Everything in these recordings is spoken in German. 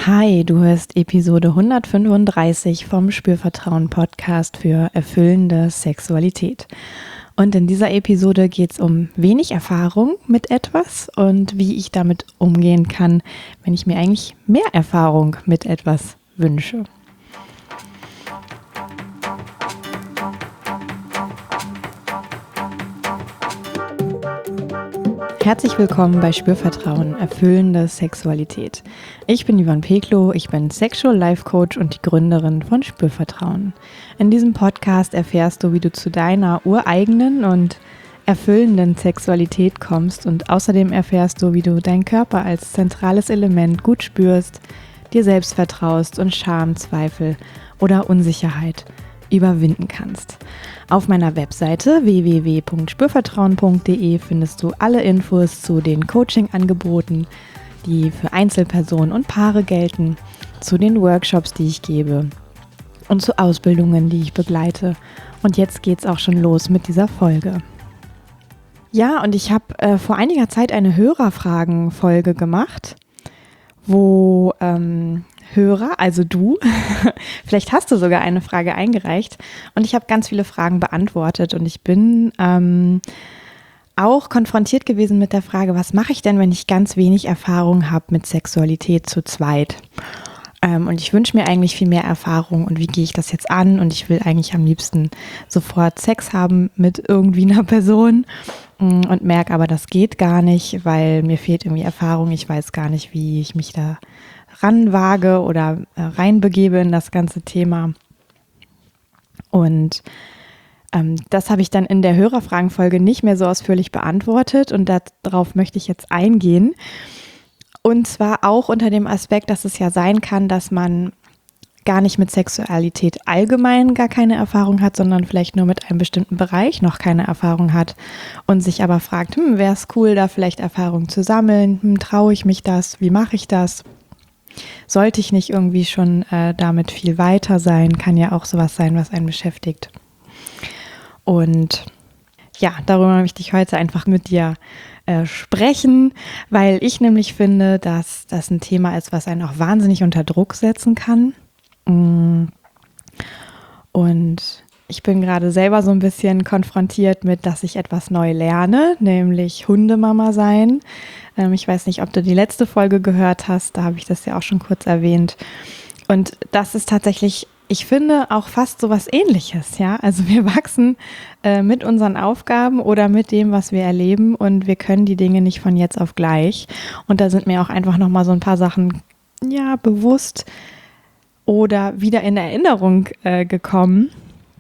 Hi, du hörst Episode 135 vom Spürvertrauen-Podcast für erfüllende Sexualität. Und in dieser Episode geht es um wenig Erfahrung mit etwas und wie ich damit umgehen kann, wenn ich mir eigentlich mehr Erfahrung mit etwas wünsche. Herzlich willkommen bei Spürvertrauen, erfüllende Sexualität. Ich bin Yvonne Peklo, ich bin Sexual Life Coach und die Gründerin von Spürvertrauen. In diesem Podcast erfährst du, wie du zu deiner ureigenen und erfüllenden Sexualität kommst und außerdem erfährst du, wie du deinen Körper als zentrales Element gut spürst, dir selbst vertraust und Scham, Zweifel oder Unsicherheit überwinden kannst. Auf meiner Webseite www.spürvertrauen.de findest du alle Infos zu den Coaching-Angeboten, die für Einzelpersonen und Paare gelten, zu den Workshops, die ich gebe und zu Ausbildungen, die ich begleite. Und jetzt geht's auch schon los mit dieser Folge. Ja, und ich habe vor einiger Zeit eine Hörerfragen-Folge gemacht, wo Hörer, also du, vielleicht hast du sogar eine Frage eingereicht und ich habe ganz viele Fragen beantwortet und ich bin auch konfrontiert gewesen mit der Frage, was mache ich denn, wenn ich ganz wenig Erfahrung habe mit Sexualität zu zweit? Und ich wünsche mir eigentlich viel mehr Erfahrung und wie gehe ich das jetzt an? Und ich will eigentlich am liebsten sofort Sex haben mit irgendwie einer Person und merke aber, das geht gar nicht, weil mir fehlt irgendwie Erfahrung. Ich weiß gar nicht, wie ich mich da ranwage oder reinbegebe in das ganze Thema. Und das habe ich dann in der Hörerfragenfolge nicht mehr so ausführlich beantwortet und darauf möchte ich jetzt eingehen. Und zwar auch unter dem Aspekt, dass es ja sein kann, dass man gar nicht mit Sexualität allgemein gar keine Erfahrung hat, sondern vielleicht nur mit einem bestimmten Bereich noch keine Erfahrung hat und sich aber fragt, wäre es cool, da vielleicht Erfahrung zu sammeln? Traue ich mich das? Wie mache ich das? Sollte ich nicht irgendwie schon damit viel weiter sein? Kann ja auch sowas sein, was einen beschäftigt. Und ja, darüber möchte ich heute einfach mit dir sprechen, weil ich nämlich finde, dass das ein Thema ist, was einen auch wahnsinnig unter Druck setzen kann. Und ich bin gerade selber so ein bisschen konfrontiert mit, dass ich etwas neu lerne, nämlich Hundemama sein. Ich weiß nicht, ob du die letzte Folge gehört hast, da habe ich das ja auch schon kurz erwähnt. Und das ist tatsächlich, ich finde, auch fast so was Ähnliches, ja. Also wir wachsen mit unseren Aufgaben oder mit dem, was wir erleben und wir können die Dinge nicht von jetzt auf gleich. Und da sind mir auch einfach nochmal so ein paar Sachen, ja, bewusst oder wieder in Erinnerung gekommen.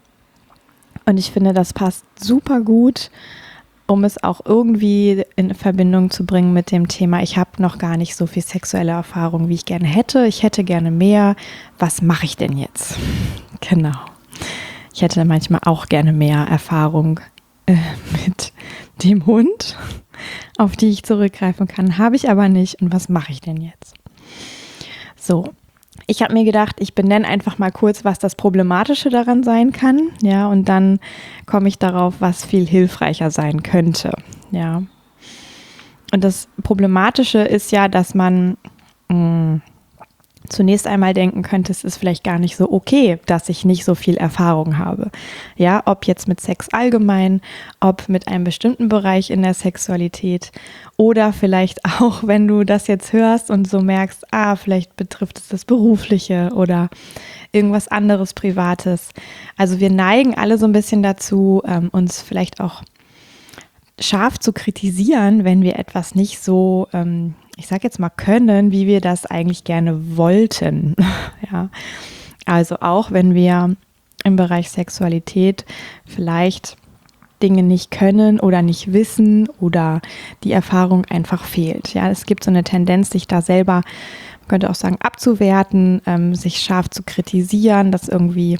Und ich finde, das passt super gut, um es auch irgendwie in Verbindung zu bringen mit dem Thema, ich habe noch gar nicht so viel sexuelle Erfahrung, wie ich gerne hätte. Ich hätte gerne mehr. Was mache ich denn jetzt? Genau. Ich hätte manchmal auch gerne mehr Erfahrung mit dem Hund, auf die ich zurückgreifen kann. Habe ich aber nicht. Und was mache ich denn jetzt? So. Ich habe mir gedacht, ich benenne einfach mal kurz, was das Problematische daran sein kann, ja, und dann komme ich darauf, was viel hilfreicher sein könnte, ja. Und das Problematische ist ja, dass man zunächst einmal denken könnte, es ist vielleicht gar nicht so okay, dass ich nicht so viel Erfahrung habe. Ja, ob jetzt mit Sex allgemein, ob mit einem bestimmten Bereich in der Sexualität oder vielleicht auch, wenn du das jetzt hörst und so merkst, vielleicht betrifft es das Berufliche oder irgendwas anderes Privates. Also wir neigen alle so ein bisschen dazu, uns vielleicht auch scharf zu kritisieren, wenn wir etwas nicht so ich sage jetzt mal können, wie wir das eigentlich gerne wollten. Ja, also auch wenn wir im Bereich Sexualität vielleicht Dinge nicht können oder nicht wissen oder die Erfahrung einfach fehlt. Ja, es gibt so eine Tendenz, sich da selber, man könnte auch sagen, abzuwerten, sich scharf zu kritisieren, das irgendwie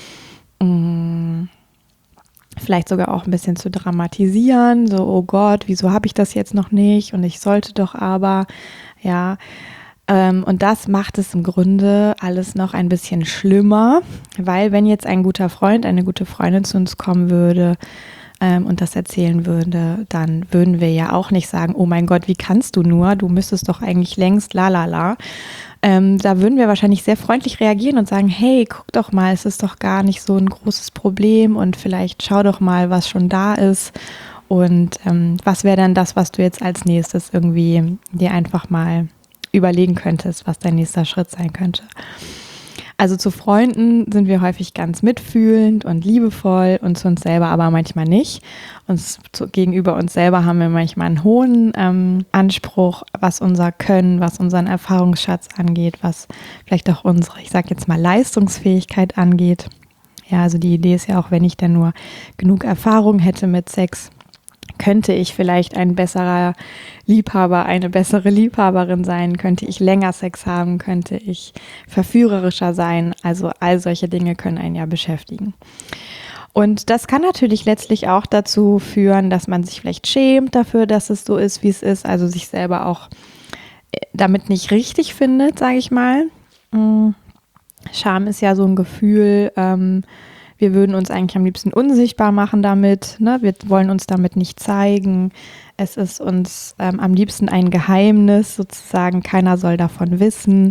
vielleicht sogar auch ein bisschen zu dramatisieren, so, oh Gott, wieso habe ich das jetzt noch nicht und ich sollte doch aber, ja, und das macht es im Grunde alles noch ein bisschen schlimmer, weil wenn jetzt ein guter Freund, eine gute Freundin zu uns kommen würde und das erzählen würde, dann würden wir ja auch nicht sagen, oh mein Gott, wie kannst du nur, du müsstest doch eigentlich längst, Da würden wir wahrscheinlich sehr freundlich reagieren und sagen, hey, guck doch mal, es ist doch gar nicht so ein großes Problem und vielleicht schau doch mal, was schon da ist und was wäre dann das, was du jetzt als nächstes irgendwie dir einfach mal überlegen könntest, was dein nächster Schritt sein könnte. Also zu Freunden sind wir häufig ganz mitfühlend und liebevoll und zu uns selber aber manchmal nicht. Gegenüber uns selber haben wir manchmal einen hohen Anspruch, was unser Können, was unseren Erfahrungsschatz angeht, was vielleicht auch unsere, ich sage jetzt mal, Leistungsfähigkeit angeht. Ja, also die Idee ist ja auch, wenn ich dann nur genug Erfahrung hätte mit Sex, könnte ich vielleicht ein besserer Liebhaber, eine bessere Liebhaberin sein, könnte ich länger Sex haben, könnte ich verführerischer sein. Also all solche Dinge können einen ja beschäftigen. Und das kann natürlich letztlich auch dazu führen, dass man sich vielleicht schämt dafür, dass es so ist, wie es ist, also sich selber auch damit nicht richtig findet, sage ich mal. Scham ist ja so ein Gefühl, wir würden uns eigentlich am liebsten unsichtbar machen damit, ne? Wir wollen uns damit nicht zeigen. Es ist uns am liebsten ein Geheimnis sozusagen, keiner soll davon wissen.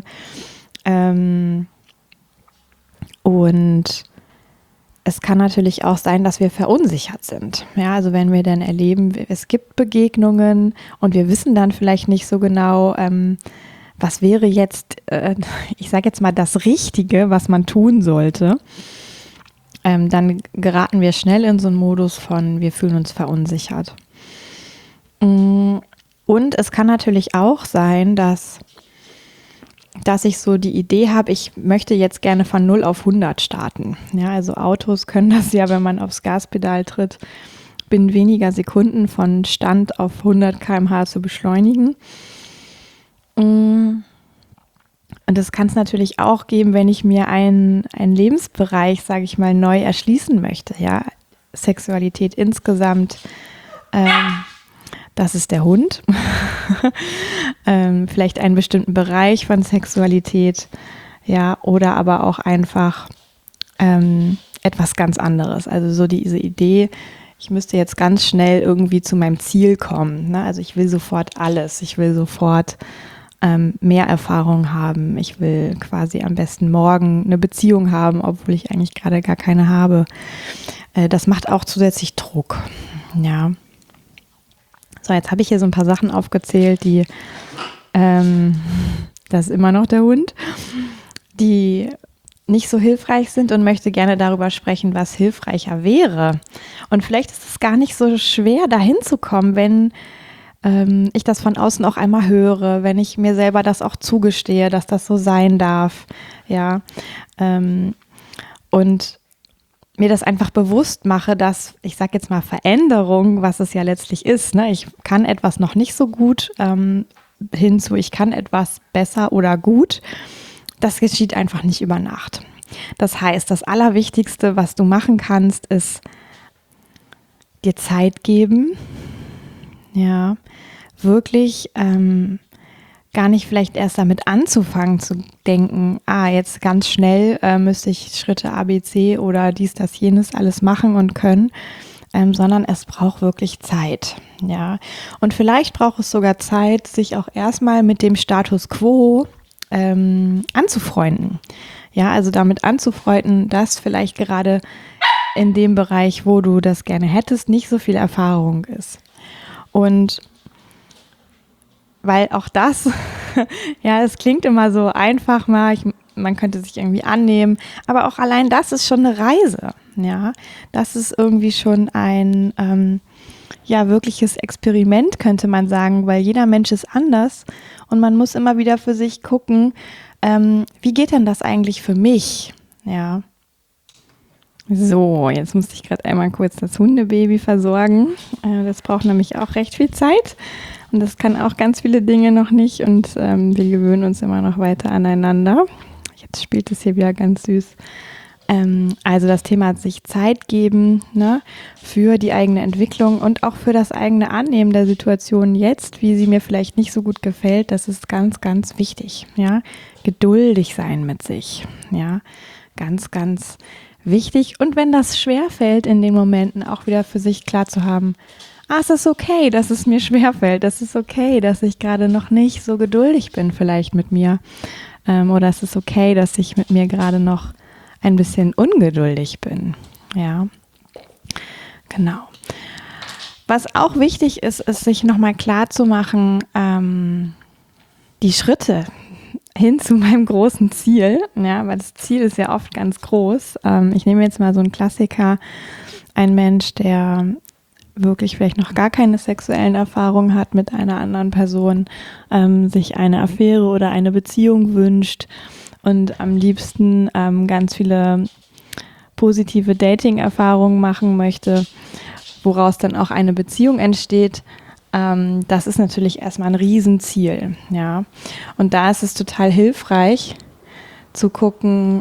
Und es kann natürlich auch sein, dass wir verunsichert sind. Ja, also wenn wir dann erleben, es gibt Begegnungen und wir wissen dann vielleicht nicht so genau, was wäre jetzt, ich sage jetzt mal, das Richtige, was man tun sollte. Dann geraten wir schnell in so einen Modus von, wir fühlen uns verunsichert. Und es kann natürlich auch sein, dass ich so die Idee habe, ich möchte jetzt gerne von 0 auf 100 starten. Ja, also Autos können das ja, wenn man aufs Gaspedal tritt, binnen weniger Sekunden von Stand auf 100 km/h zu beschleunigen. Und das kann es natürlich auch geben, wenn ich mir einen Lebensbereich, sage ich mal, neu erschließen möchte. Ja, Sexualität insgesamt, das ist der Hund. Vielleicht einen bestimmten Bereich von Sexualität, ja, oder aber auch einfach etwas ganz anderes. Also so diese Idee, ich müsste jetzt ganz schnell irgendwie zu meinem Ziel kommen. Ne? Also ich will sofort alles. Ich will sofort mehr Erfahrung haben. Ich will quasi am besten morgen eine Beziehung haben, obwohl ich eigentlich gerade gar keine habe. Das macht auch zusätzlich Druck. Ja. So, jetzt habe ich hier so ein paar Sachen aufgezählt, die, das ist immer noch der Hund, die nicht so hilfreich sind und möchte gerne darüber sprechen, was hilfreicher wäre. Und vielleicht ist es gar nicht so schwer, dahin zu kommen, wenn ich das von außen auch einmal höre, wenn ich mir selber das auch zugestehe, dass das so sein darf, ja, und mir das einfach bewusst mache, dass, ich sage jetzt mal Veränderung, was es ja letztlich ist, ne? Ich kann etwas noch nicht so gut, hinzu, ich kann etwas besser oder gut, das geschieht einfach nicht über Nacht. Das heißt, das Allerwichtigste, was du machen kannst, ist dir Zeit geben, ja, wirklich gar nicht vielleicht erst damit anzufangen zu denken, jetzt ganz schnell müsste ich Schritte A, B, C oder dies, das, jenes alles machen und können, sondern es braucht wirklich Zeit, ja. Und vielleicht braucht es sogar Zeit, sich auch erstmal mit dem Status quo anzufreunden. Ja, also damit anzufreunden, dass vielleicht gerade in dem Bereich, wo du das gerne hättest, nicht so viel Erfahrung ist. Und weil auch das, ja, es klingt immer so einfach mal, man könnte sich irgendwie annehmen, aber auch allein das ist schon eine Reise, ja. Das ist irgendwie schon ein, wirkliches Experiment, könnte man sagen, weil jeder Mensch ist anders und man muss immer wieder für sich gucken, wie geht denn das eigentlich für mich, ja. So, jetzt musste ich gerade einmal kurz das Hundebaby versorgen. Das braucht nämlich auch recht viel Zeit und das kann auch ganz viele Dinge noch nicht und wir gewöhnen uns immer noch weiter aneinander. Jetzt spielt es hier wieder ganz süß. Also das Thema sich Zeit geben, ne, für die eigene Entwicklung und auch für das eigene Annehmen der Situation jetzt, wie sie mir vielleicht nicht so gut gefällt, das ist ganz, ganz wichtig. Ja, geduldig sein mit sich, ja, ganz, ganz wichtig. Und wenn das schwerfällt in den Momenten, auch wieder für sich klar zu haben, es ist okay, dass es mir schwerfällt, es ist okay, dass ich gerade noch nicht so geduldig bin vielleicht mit mir. Oder es ist okay, dass ich mit mir gerade noch ein bisschen ungeduldig bin. Ja, genau. Was auch wichtig ist, ist sich nochmal klar zu machen, die Schritte hin zu meinem großen Ziel, ja, weil das Ziel ist ja oft ganz groß. Ich nehme jetzt mal so einen Klassiker, ein Mensch, der wirklich vielleicht noch gar keine sexuellen Erfahrungen hat mit einer anderen Person, sich eine Affäre oder eine Beziehung wünscht und am liebsten ganz viele positive Dating-Erfahrungen machen möchte, woraus dann auch eine Beziehung entsteht. Das ist natürlich erstmal ein Riesenziel, ja. Und da ist es total hilfreich zu gucken,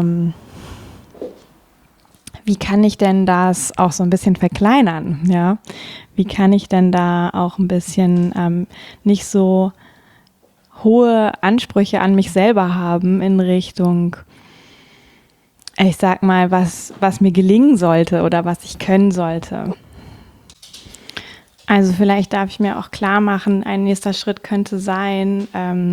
wie kann ich denn das auch so ein bisschen verkleinern, ja? Wie kann ich denn da auch ein bisschen nicht so hohe Ansprüche an mich selber haben in Richtung, ich sag mal, was mir gelingen sollte oder was ich können sollte. Also vielleicht darf ich mir auch klar machen, ein nächster Schritt könnte sein,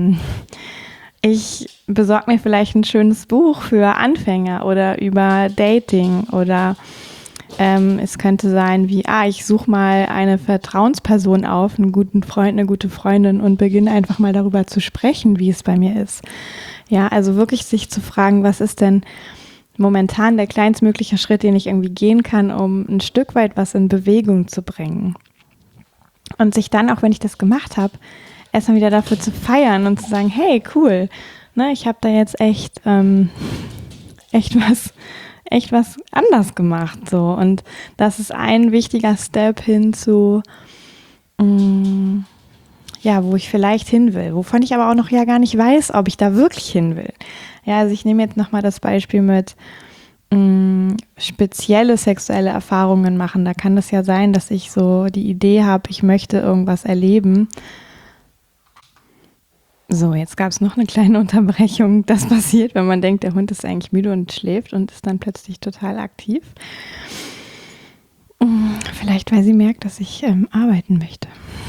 ich besorge mir vielleicht ein schönes Buch für Anfänger oder über Dating oder es könnte sein wie, ich suche mal eine Vertrauensperson auf, einen guten Freund, eine gute Freundin und beginne einfach mal darüber zu sprechen, wie es bei mir ist. Ja, also wirklich sich zu fragen, was ist denn momentan der kleinstmögliche Schritt, den ich irgendwie gehen kann, um ein Stück weit was in Bewegung zu bringen. Und sich dann, auch wenn ich das gemacht habe, erstmal wieder dafür zu feiern und zu sagen, hey, cool, ne, ich habe da jetzt echt was anders gemacht. So. Und das ist ein wichtiger Step hin zu, wo ich vielleicht hin will, wovon ich aber auch noch ja gar nicht weiß, ob ich da wirklich hin will. Ja, also ich nehme jetzt nochmal das Beispiel mit spezielle sexuelle Erfahrungen machen. Da kann es ja sein, dass ich so die Idee habe, ich möchte irgendwas erleben. So, jetzt gab es noch eine kleine Unterbrechung. Das passiert, wenn man denkt, der Hund ist eigentlich müde und schläft und ist dann plötzlich total aktiv. Vielleicht, weil sie merkt, dass ich arbeiten möchte.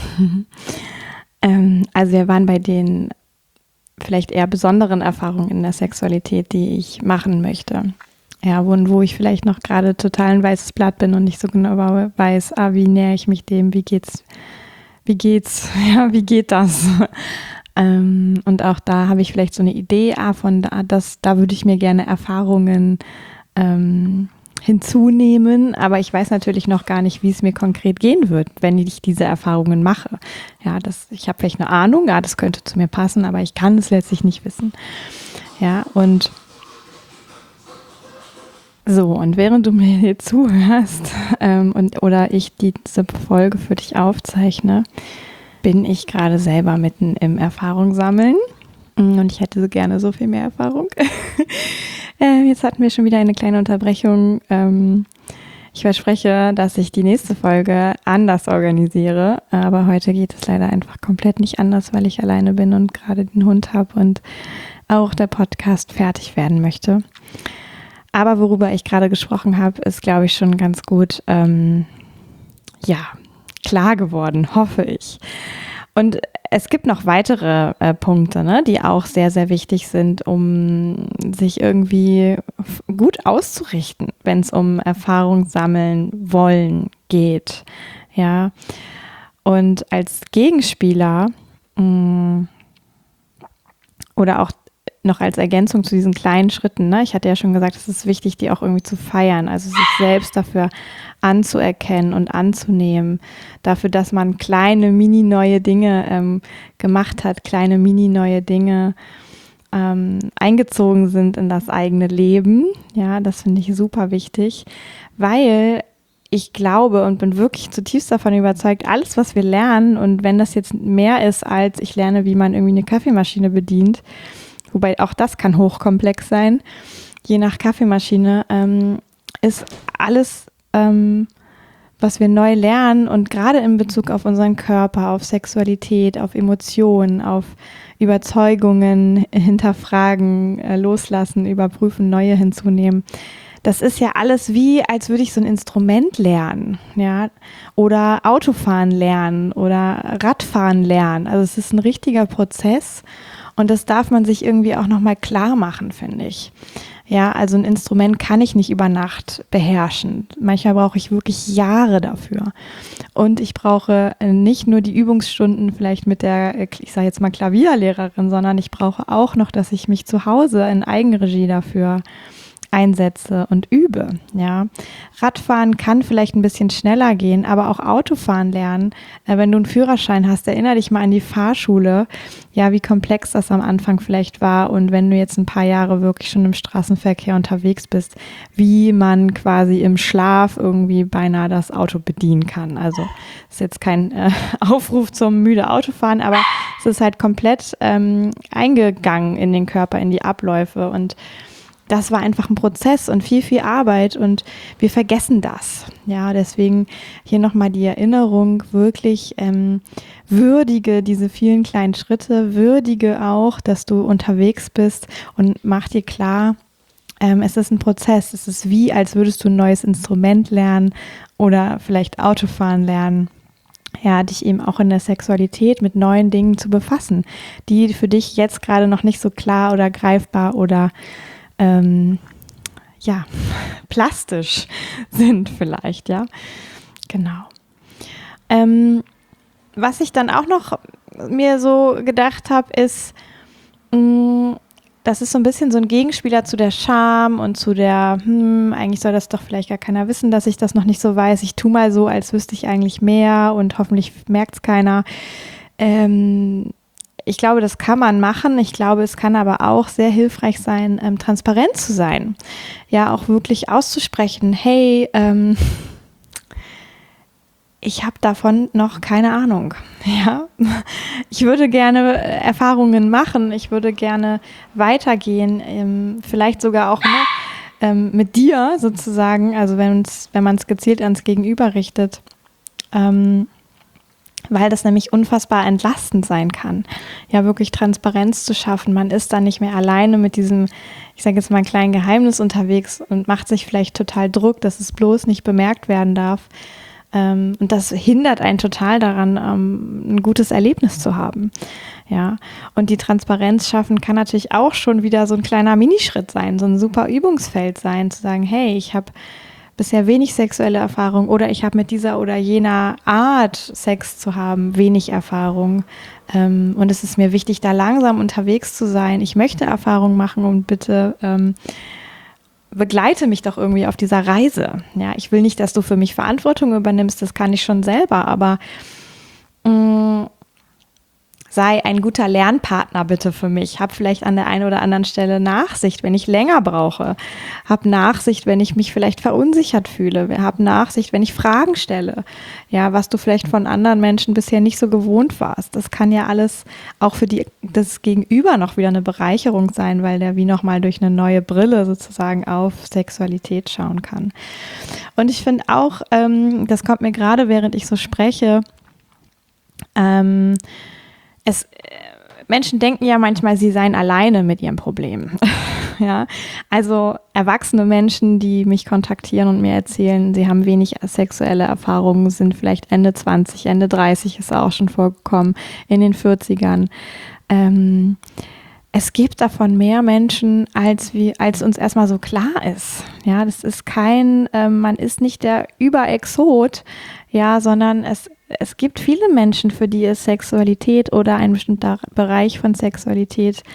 Also wir waren bei den vielleicht eher besonderen Erfahrungen in der Sexualität, die ich machen möchte. Ja, wo ich vielleicht noch gerade total ein weißes Blatt bin und nicht so genau weiß, wie nähere ich mich dem, wie geht's, ja, wie geht das? Und auch da habe ich vielleicht so eine Idee, da würde ich mir gerne Erfahrungen hinzunehmen, aber ich weiß natürlich noch gar nicht, wie es mir konkret gehen wird, wenn ich diese Erfahrungen mache. Ja, ich habe vielleicht eine Ahnung, das könnte zu mir passen, aber ich kann es letztlich nicht wissen. Ja, und so, und während du mir hier zuhörst oder ich diese Folge für dich aufzeichne, bin ich gerade selber mitten im Erfahrung sammeln und ich hätte so gerne so viel mehr Erfahrung. Jetzt hatten wir schon wieder eine kleine Unterbrechung. Ich verspreche, dass ich die nächste Folge anders organisiere, aber heute geht es leider einfach komplett nicht anders, weil ich alleine bin und gerade den Hund habe und auch der Podcast fertig werden möchte. Aber worüber ich gerade gesprochen habe, ist, glaube ich, schon ganz gut, klar geworden, hoffe ich. Und es gibt noch weitere Punkte, ne, die auch sehr, sehr wichtig sind, um sich irgendwie gut auszurichten, wenn es um Erfahrung sammeln wollen geht. Ja. Und als Gegenspieler oder auch noch als Ergänzung zu diesen kleinen Schritten, ne? Ich hatte ja schon gesagt, es ist wichtig, die auch irgendwie zu feiern, also sich selbst dafür anzuerkennen und anzunehmen, dafür, dass man kleine, mini-neue Dinge gemacht hat, kleine, mini-neue Dinge eingezogen sind in das eigene Leben. Ja, das finde ich super wichtig, weil ich glaube und bin wirklich zutiefst davon überzeugt, alles, was wir lernen, und wenn das jetzt mehr ist, als ich lerne, wie man irgendwie eine Kaffeemaschine bedient, wobei auch das kann hochkomplex sein, je nach Kaffeemaschine, ist alles, was wir neu lernen und gerade in Bezug auf unseren Körper, auf Sexualität, auf Emotionen, auf Überzeugungen hinterfragen, loslassen, überprüfen, neue hinzunehmen, das ist ja alles wie, als würde ich so ein Instrument lernen, ja, oder Autofahren lernen oder Radfahren lernen. Also es ist ein richtiger Prozess und das darf man sich irgendwie auch nochmal klar machen, finde ich. Ja, also ein Instrument kann ich nicht über Nacht beherrschen. Manchmal brauche ich wirklich Jahre dafür. Und ich brauche nicht nur die Übungsstunden vielleicht mit der, ich sage jetzt mal Klavierlehrerin, sondern ich brauche auch noch, dass ich mich zu Hause in Eigenregie dafür einsetze und übe. Ja. Radfahren kann vielleicht ein bisschen schneller gehen, aber auch Autofahren lernen. Wenn du einen Führerschein hast, erinnere dich mal an die Fahrschule, ja, wie komplex das am Anfang vielleicht war und wenn du jetzt ein paar Jahre wirklich schon im Straßenverkehr unterwegs bist, wie man quasi im Schlaf irgendwie beinahe das Auto bedienen kann. Also ist jetzt kein Aufruf zum müde Autofahren, aber es ist halt komplett eingegangen in den Körper, in die Abläufe und das war einfach ein Prozess und viel, viel Arbeit und wir vergessen das. Ja, deswegen hier nochmal die Erinnerung, wirklich würdige diese vielen kleinen Schritte, würdige auch, dass du unterwegs bist und mach dir klar, es ist ein Prozess. Es ist wie, als würdest du ein neues Instrument lernen oder vielleicht Autofahren lernen. Ja, dich eben auch in der Sexualität mit neuen Dingen zu befassen, die für dich jetzt gerade noch nicht so klar oder greifbar oder ja, plastisch sind vielleicht, ja, genau. Was ich dann auch noch mir so gedacht habe, ist, das ist so ein bisschen so ein Gegenspieler zu der Scham und zu der, eigentlich soll das doch vielleicht gar keiner wissen, dass ich das noch nicht so weiß. Ich tue mal so, als wüsste ich eigentlich mehr und hoffentlich merkt es keiner. Ich glaube, das kann man machen. Ich glaube, es kann aber auch sehr hilfreich sein, transparent zu sein. Ja, auch wirklich auszusprechen, hey, ich habe davon noch keine Ahnung. Ja, ich würde gerne Erfahrungen machen. Ich würde gerne weitergehen, vielleicht sogar auch mit dir sozusagen, also wenn man es gezielt ans Gegenüber richtet. Weil das nämlich unfassbar entlastend sein kann, ja, wirklich Transparenz zu schaffen. Man ist dann nicht mehr alleine mit diesem, ich sage jetzt mal, kleinen Geheimnis unterwegs und macht sich vielleicht total Druck, dass es bloß nicht bemerkt werden darf. Und das hindert einen total daran, ein gutes Erlebnis zu haben. Ja, und die Transparenz schaffen kann natürlich auch schon wieder so ein kleiner Minischritt sein, so ein super Übungsfeld sein, zu sagen, hey, ich habe bisher wenig sexuelle Erfahrung oder ich habe mit dieser oder jener Art Sex zu haben wenig Erfahrung und es ist mir wichtig, da langsam unterwegs zu sein. Ich möchte Erfahrung machen und bitte begleite mich doch irgendwie auf dieser Reise. Ja, ich will nicht, dass du für mich Verantwortung übernimmst, das kann ich schon selber, aber sei ein guter Lernpartner bitte für mich. Hab vielleicht an der einen oder anderen Stelle Nachsicht, wenn ich länger brauche. Hab Nachsicht, wenn ich mich vielleicht verunsichert fühle. Hab Nachsicht, wenn ich Fragen stelle. Ja, was du vielleicht von anderen Menschen bisher nicht so gewohnt warst. Das kann ja alles auch für das Gegenüber noch wieder eine Bereicherung sein, weil der wie nochmal durch eine neue Brille sozusagen auf Sexualität schauen kann. Und ich finde auch, das kommt mir gerade, während ich so spreche, Menschen denken ja manchmal, sie seien alleine mit ihrem Problem. Ja, also erwachsene Menschen, die mich kontaktieren und mir erzählen, sie haben wenig sexuelle Erfahrungen, sind vielleicht Ende 20, Ende 30 ist auch schon vorgekommen, in den 40ern. Es gibt davon mehr Menschen, als uns erstmal so klar ist. Ja, das ist man ist nicht der Überexot, ja, sondern es gibt viele Menschen, für die ist Sexualität oder ein bestimmter Bereich von Sexualität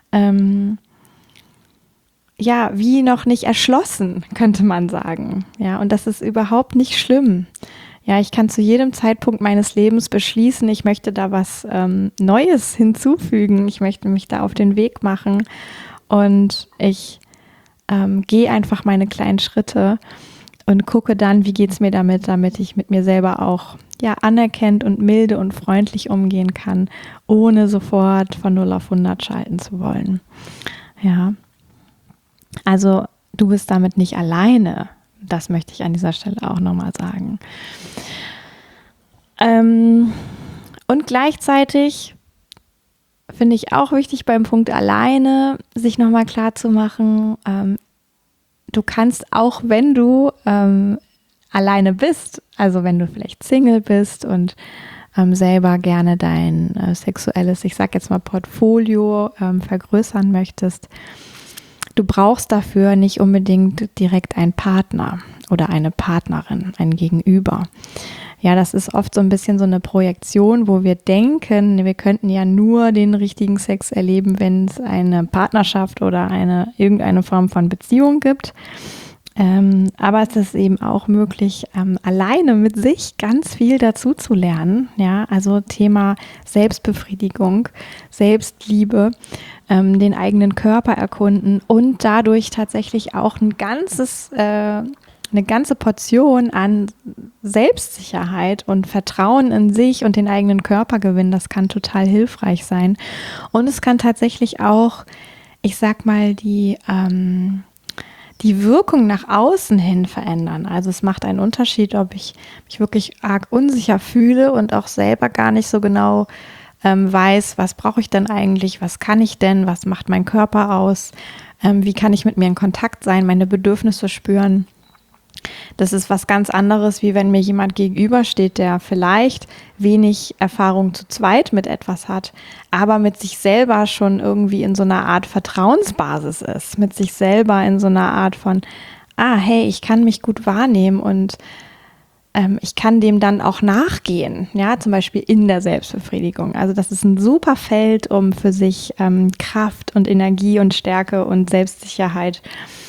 ja, wie noch nicht erschlossen, könnte man sagen. Ja, und das ist überhaupt nicht schlimm. Ja, ich kann zu jedem Zeitpunkt meines Lebens beschließen, ich möchte da was Neues hinzufügen. Ich möchte mich da auf den Weg machen und ich gehe einfach meine kleinen Schritte und gucke dann, wie geht's mir damit ich mit mir selber auch ja anerkennt und milde und freundlich umgehen kann, ohne sofort von 0 auf 100 schalten zu wollen. Ja, also du bist damit nicht alleine. Das möchte ich an dieser Stelle auch nochmal sagen. Und gleichzeitig finde ich auch wichtig beim Punkt alleine, sich nochmal klar zu machen, du kannst auch, wenn du alleine bist, also wenn du vielleicht Single bist und selber gerne dein sexuelles, ich sag jetzt mal Portfolio vergrößern möchtest, du brauchst dafür nicht unbedingt direkt einen Partner oder eine Partnerin, ein Gegenüber. Ja, das ist oft so ein bisschen so eine Projektion, wo wir denken, wir könnten ja nur den richtigen Sex erleben, wenn es eine Partnerschaft oder irgendeine Form von Beziehung gibt. Aber es ist eben auch möglich, alleine mit sich ganz viel dazu zu lernen. Ja, also Thema Selbstbefriedigung, Selbstliebe, den eigenen Körper erkunden und dadurch tatsächlich auch eine ganze Portion an Selbstsicherheit und Vertrauen in sich und den eigenen Körper gewinnen. Das kann total hilfreich sein. Und es kann tatsächlich auch, ich sag mal, die Wirkung nach außen hin verändern. Also es macht einen Unterschied, ob ich mich wirklich arg unsicher fühle und auch selber gar nicht so genau weiß, was brauche ich denn eigentlich, was kann ich denn, was macht mein Körper aus, wie kann ich mit mir in Kontakt sein, meine Bedürfnisse spüren. Das ist was ganz anderes, wie wenn mir jemand gegenübersteht, der vielleicht wenig Erfahrung zu zweit mit etwas hat, aber mit sich selber schon irgendwie in so einer Art Vertrauensbasis ist, mit sich selber in so einer Art von, hey, ich kann mich gut wahrnehmen und ich kann dem dann auch nachgehen, ja, zum Beispiel in der Selbstbefriedigung. Also das ist ein super Feld, um für sich Kraft und Energie und Stärke und Selbstsicherheit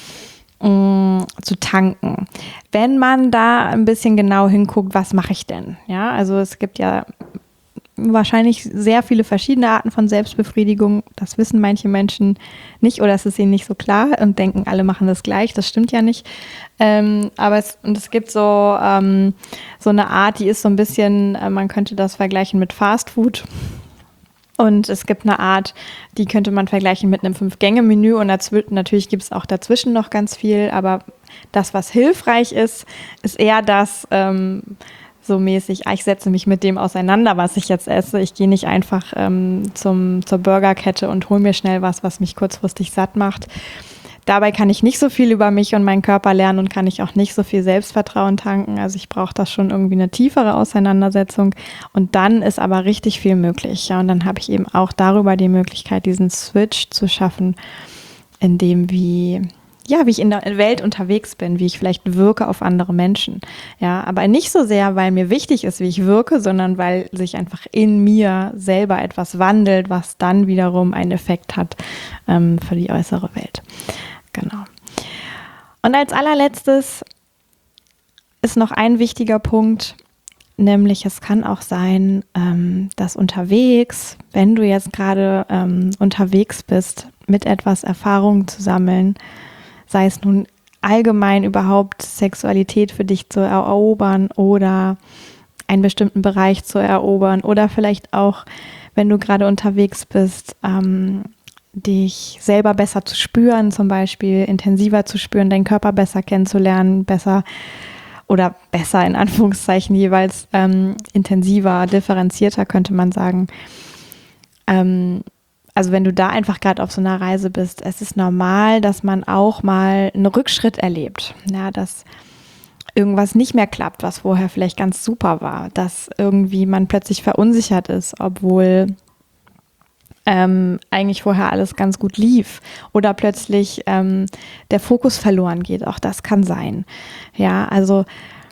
zu tanken. Wenn man da ein bisschen genau hinguckt, was mache ich denn? Ja, also es gibt ja wahrscheinlich sehr viele verschiedene Arten von Selbstbefriedigung. Das wissen manche Menschen nicht oder es ist ihnen nicht so klar und denken, alle machen das gleich. Das stimmt ja nicht. Aber es gibt so eine Art, die ist so ein bisschen, man könnte das vergleichen mit Fast Food. Und es gibt eine Art, die könnte man vergleichen mit einem 5-Gänge-Menü und natürlich gibt es auch dazwischen noch ganz viel, aber das, was hilfreich ist, ist eher das so mäßig, ich setze mich mit dem auseinander, was ich jetzt esse. Ich gehe nicht einfach zur Burgerkette und hole mir schnell was mich kurzfristig satt macht. Dabei kann ich nicht so viel über mich und meinen Körper lernen und kann ich auch nicht so viel Selbstvertrauen tanken. Also ich brauche da schon irgendwie eine tiefere Auseinandersetzung. Und dann ist aber richtig viel möglich. Ja, und dann habe ich eben auch darüber die Möglichkeit, diesen Switch zu schaffen, in dem wie ich in der Welt unterwegs bin, wie ich vielleicht wirke auf andere Menschen. Ja, aber nicht so sehr, weil mir wichtig ist, wie ich wirke, sondern weil sich einfach in mir selber etwas wandelt, was dann wiederum einen Effekt hat für die äußere Welt. Genau. Und als allerletztes ist noch ein wichtiger Punkt, nämlich es kann auch sein, dass unterwegs, wenn du jetzt gerade unterwegs bist, mit etwas Erfahrung zu sammeln, sei es nun allgemein überhaupt Sexualität für dich zu erobern oder einen bestimmten Bereich zu erobern oder vielleicht auch, wenn du gerade unterwegs bist, dich selber besser zu spüren, zum Beispiel intensiver zu spüren, deinen Körper besser kennenzulernen, besser in Anführungszeichen jeweils intensiver, differenzierter könnte man sagen. Also wenn du da einfach gerade auf so einer Reise bist, es ist normal, dass man auch mal einen Rückschritt erlebt, ja, dass irgendwas nicht mehr klappt, was vorher vielleicht ganz super war, dass irgendwie man plötzlich verunsichert ist, obwohl eigentlich vorher alles ganz gut lief oder plötzlich der Fokus verloren geht. Auch das kann sein. Ja, also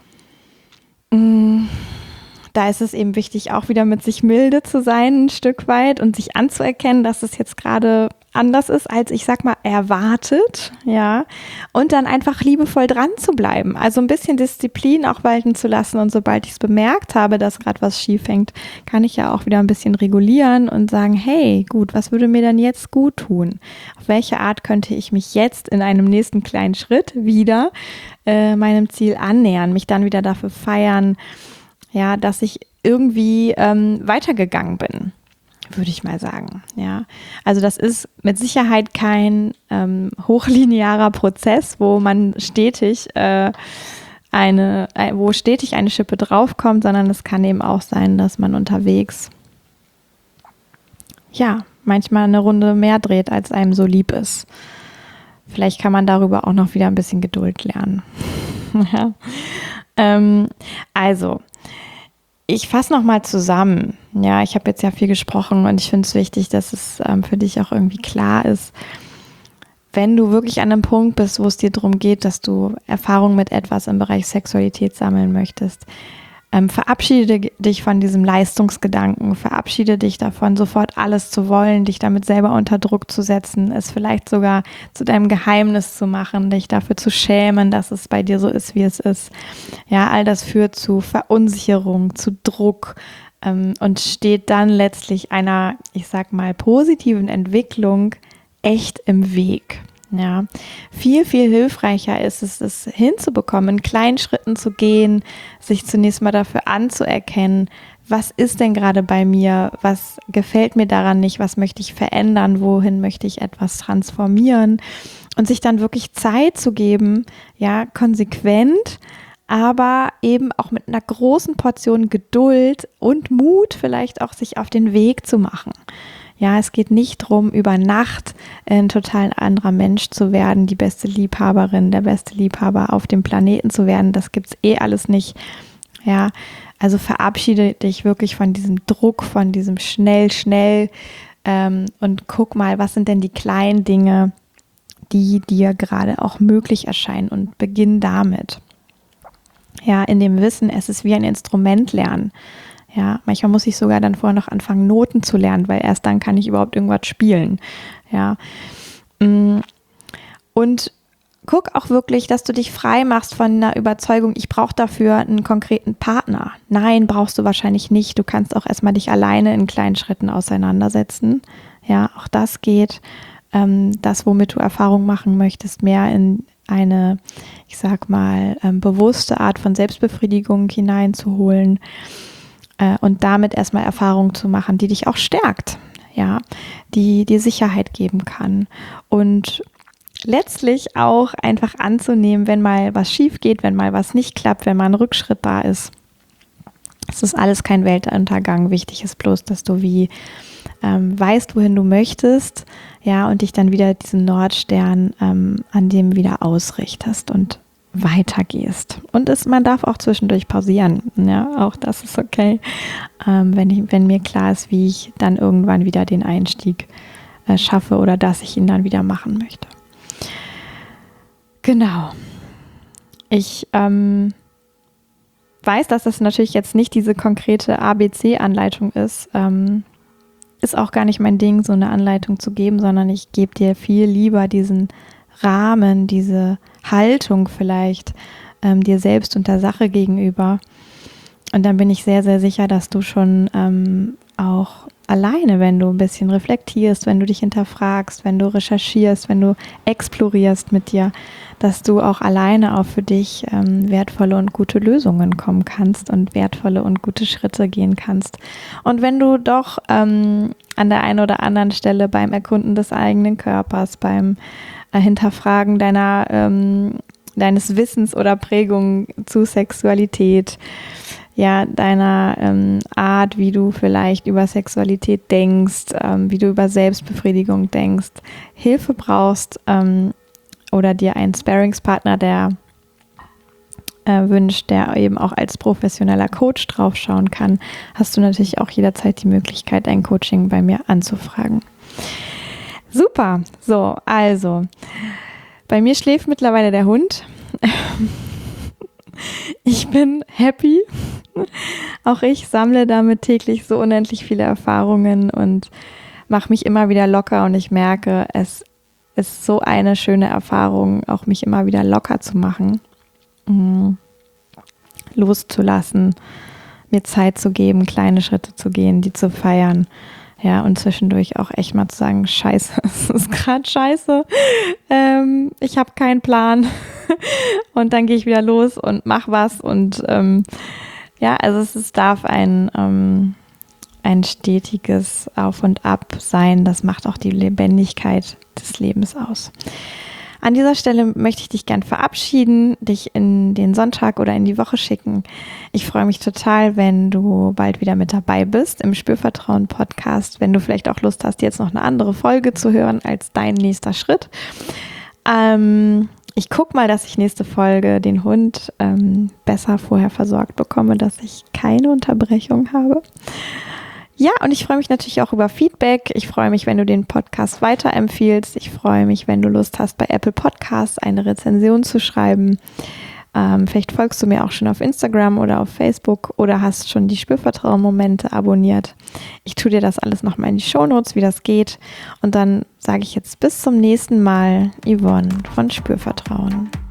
da ist es eben wichtig, auch wieder mit sich milde zu sein, ein Stück weit und sich anzuerkennen, dass es jetzt gerade anders ist, als ich sag mal erwartet, ja, und dann einfach liebevoll dran zu bleiben. Also ein bisschen Disziplin auch walten zu lassen und sobald ich es bemerkt habe, dass gerade was schief hängt, kann ich ja auch wieder ein bisschen regulieren und sagen, hey, gut, was würde mir denn jetzt gut tun? Auf welche Art könnte ich mich jetzt in einem nächsten kleinen Schritt wieder meinem Ziel annähern, mich dann wieder dafür feiern, ja, dass ich irgendwie weitergegangen bin, würde ich mal sagen. Ja, also das ist mit Sicherheit kein hochlinearer Prozess, wo man stetig eine Schippe draufkommt, sondern es kann eben auch sein, dass man unterwegs manchmal eine Runde mehr dreht, als einem so lieb ist. Vielleicht kann man darüber auch noch wieder ein bisschen Geduld lernen. Ja. Also, ich fasse nochmal zusammen. Ja, ich habe jetzt ja viel gesprochen und ich finde es wichtig, dass es für dich auch irgendwie klar ist, wenn du wirklich an einem Punkt bist, wo es dir darum geht, dass du Erfahrung mit etwas im Bereich Sexualität sammeln möchtest, verabschiede dich von diesem Leistungsgedanken, verabschiede dich davon, sofort alles zu wollen, dich damit selber unter Druck zu setzen, es vielleicht sogar zu deinem Geheimnis zu machen, dich dafür zu schämen, dass es bei dir so ist, wie es ist. Ja, all das führt zu Verunsicherung, zu Druck und steht dann letztlich einer, ich sag mal, positiven Entwicklung echt im Weg. Ja, viel, viel hilfreicher ist es, es hinzubekommen, in kleinen Schritten zu gehen, sich zunächst mal dafür anzuerkennen, was ist denn gerade bei mir, was gefällt mir daran nicht, was möchte ich verändern, wohin möchte ich etwas transformieren und sich dann wirklich Zeit zu geben, ja, konsequent, aber eben auch mit einer großen Portion Geduld und Mut vielleicht auch sich auf den Weg zu machen. Ja, es geht nicht darum, über Nacht ein total anderer Mensch zu werden, die beste Liebhaberin, der beste Liebhaber auf dem Planeten zu werden. Das gibt's alles nicht. Ja, also verabschiede dich wirklich von diesem Druck, von diesem schnell und guck mal, was sind denn die kleinen Dinge, die dir gerade auch möglich erscheinen und beginn damit. Ja, in dem Wissen, es ist wie ein Instrument lernen. Ja, manchmal muss ich sogar dann vorher noch anfangen, Noten zu lernen, weil erst dann kann ich überhaupt irgendwas spielen. Ja. Und guck auch wirklich, dass du dich frei machst von einer Überzeugung, ich brauche dafür einen konkreten Partner. Nein, brauchst du wahrscheinlich nicht. Du kannst auch erstmal dich alleine in kleinen Schritten auseinandersetzen. Ja, auch das geht. Das, womit du Erfahrung machen möchtest, mehr in eine, ich sag mal, bewusste Art von Selbstbefriedigung hineinzuholen. Und damit erstmal Erfahrungen zu machen, die dich auch stärkt, ja, die dir Sicherheit geben kann. Und letztlich auch einfach anzunehmen, wenn mal was schief geht, wenn mal was nicht klappt, wenn mal ein Rückschritt da ist. Es ist alles kein Weltuntergang. Wichtig ist bloß, dass du weißt, wohin du möchtest, ja, und dich dann wieder diesen Nordstern an dem wieder ausrichtest und weitergehst. Und man darf auch zwischendurch pausieren. Ja, auch das ist okay, wenn mir klar ist, wie ich dann irgendwann wieder den Einstieg schaffe oder dass ich ihn dann wieder machen möchte. Genau. Ich weiß, dass das natürlich jetzt nicht diese konkrete ABC-Anleitung ist. Ist auch gar nicht mein Ding, so eine Anleitung zu geben, sondern ich gebe dir viel lieber diesen Rahmen, diese Haltung vielleicht dir selbst und der Sache gegenüber. Und dann bin ich sehr, sehr sicher, dass du schon auch alleine, wenn du ein bisschen reflektierst, wenn du dich hinterfragst, wenn du recherchierst, wenn du explorierst mit dir, dass du auch alleine auch für dich wertvolle und gute Lösungen kommen kannst und wertvolle und gute Schritte gehen kannst. Und wenn du doch an der einen oder anderen Stelle beim Erkunden des eigenen Körpers, beim Hinterfragen deines Wissens oder Prägung zu Sexualität, ja, deiner Art, wie du vielleicht über Sexualität denkst, wie du über Selbstbefriedigung denkst, Hilfe brauchst oder dir einen Sparringspartner, der wünscht, der eben auch als professioneller Coach draufschauen kann, hast du natürlich auch jederzeit die Möglichkeit, ein Coaching bei mir anzufragen. Super, so, also, bei mir schläft mittlerweile der Hund. Ich bin happy. Auch ich sammle damit täglich so unendlich viele Erfahrungen und mache mich immer wieder locker und ich merke, es ist so eine schöne Erfahrung, auch mich immer wieder locker zu machen, loszulassen, mir Zeit zu geben, kleine Schritte zu gehen, die zu feiern. Ja, und zwischendurch auch echt mal zu sagen, scheiße, es ist gerade scheiße, ich habe keinen Plan und dann gehe ich wieder los und mach was und ja, also es darf ein stetiges Auf und Ab sein, das macht auch die Lebendigkeit des Lebens aus. An dieser Stelle möchte ich dich gern verabschieden, dich in den Sonntag oder in die Woche schicken. Ich freue mich total, wenn du bald wieder mit dabei bist im Spürvertrauen-Podcast, wenn du vielleicht auch Lust hast, jetzt noch eine andere Folge zu hören als dein nächster Schritt. Ich gucke mal, dass ich nächste Folge den Hund besser vorher versorgt bekomme, dass ich keine Unterbrechung habe. Ja, und ich freue mich natürlich auch über Feedback. Ich freue mich, wenn du den Podcast weiterempfiehlst. Ich freue mich, wenn du Lust hast, bei Apple Podcasts eine Rezension zu schreiben. Vielleicht folgst du mir auch schon auf Instagram oder auf Facebook oder hast schon die Spürvertrauen-Momente abonniert. Ich tue dir das alles nochmal in die Shownotes, wie das geht. Und dann sage ich jetzt bis zum nächsten Mal, Yvonne von Spürvertrauen.